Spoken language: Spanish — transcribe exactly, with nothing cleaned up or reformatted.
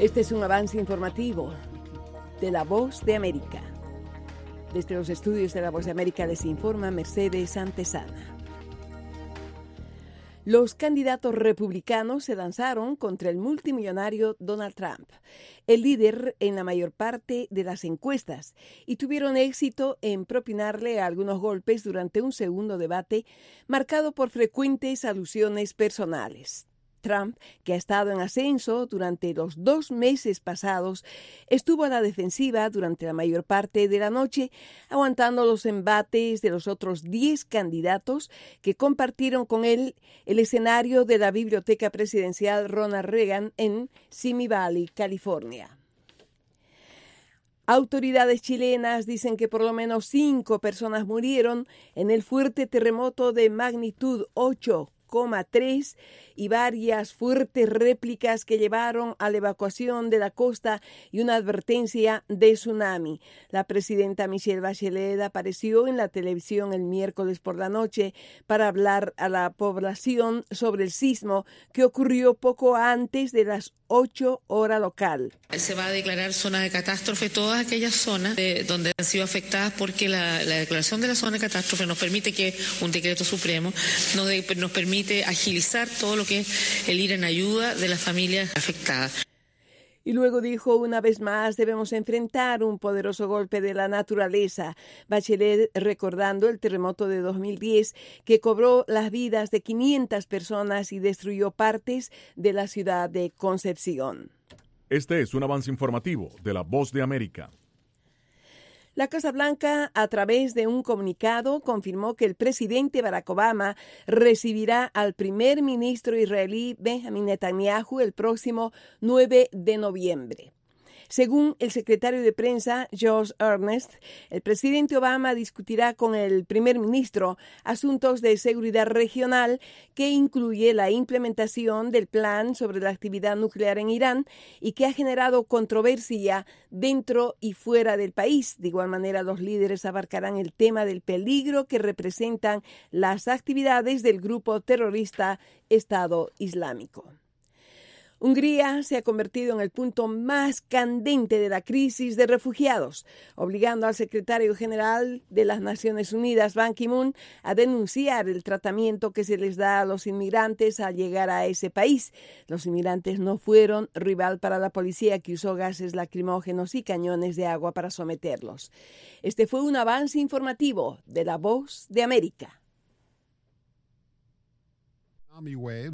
Este es un avance informativo de La Voz de América. Desde los estudios de La Voz de América les informa Mercedes Antesana. Los candidatos republicanos se lanzaron contra el multimillonario Donald Trump, el líder en la mayor parte de las encuestas, y tuvieron éxito en propinarle algunos golpes durante un segundo debate marcado por frecuentes alusiones personales. Trump, que ha estado en ascenso durante los dos meses pasados, estuvo a la defensiva durante la mayor parte de la noche, aguantando los embates de los otros diez candidatos que compartieron con él el escenario de la Biblioteca Presidencial Ronald Reagan en Simi Valley, California. Autoridades chilenas dicen que por lo menos cinco personas murieron en el fuerte terremoto de magnitud ocho coma tres y varias fuertes réplicas que llevaron a la evacuación de la costa y una advertencia de tsunami. La presidenta Michelle Bachelet apareció en la televisión el miércoles por la noche para hablar a la población sobre el sismo que ocurrió poco antes de las ocho hora local. Se va a declarar zona de catástrofe todas aquellas zonas de, donde han sido afectadas, porque la, la declaración de la zona de catástrofe nos permite que un decreto supremo nos, de, nos permite agilizar todo lo que es el ir en ayuda de las familias afectadas. Y luego dijo, una vez más debemos enfrentar un poderoso golpe de la naturaleza. Bachelet recordando el terremoto de dos mil diez que cobró las vidas de quinientas personas y destruyó partes de la ciudad de Concepción. Este es un avance informativo de La Voz de América. La Casa Blanca, a través de un comunicado, confirmó que el presidente Barack Obama recibirá al primer ministro israelí Benjamin Netanyahu el próximo nueve de noviembre. Según el secretario de prensa, Josh Earnest, el presidente Obama discutirá con el primer ministro asuntos de seguridad regional que incluye la implementación del plan sobre la actividad nuclear en Irán y que ha generado controversia dentro y fuera del país. De igual manera, los líderes abarcarán el tema del peligro que representan las actividades del grupo terrorista Estado Islámico. Hungría se ha convertido en el punto más candente de la crisis de refugiados, obligando al secretario general de las Naciones Unidas, Ban Ki-moon, a denunciar el tratamiento que se les da a los inmigrantes al llegar a ese país. Los inmigrantes no fueron rival para la policía, que usó gases lacrimógenos y cañones de agua para someterlos. Este fue un avance informativo de La Voz de América.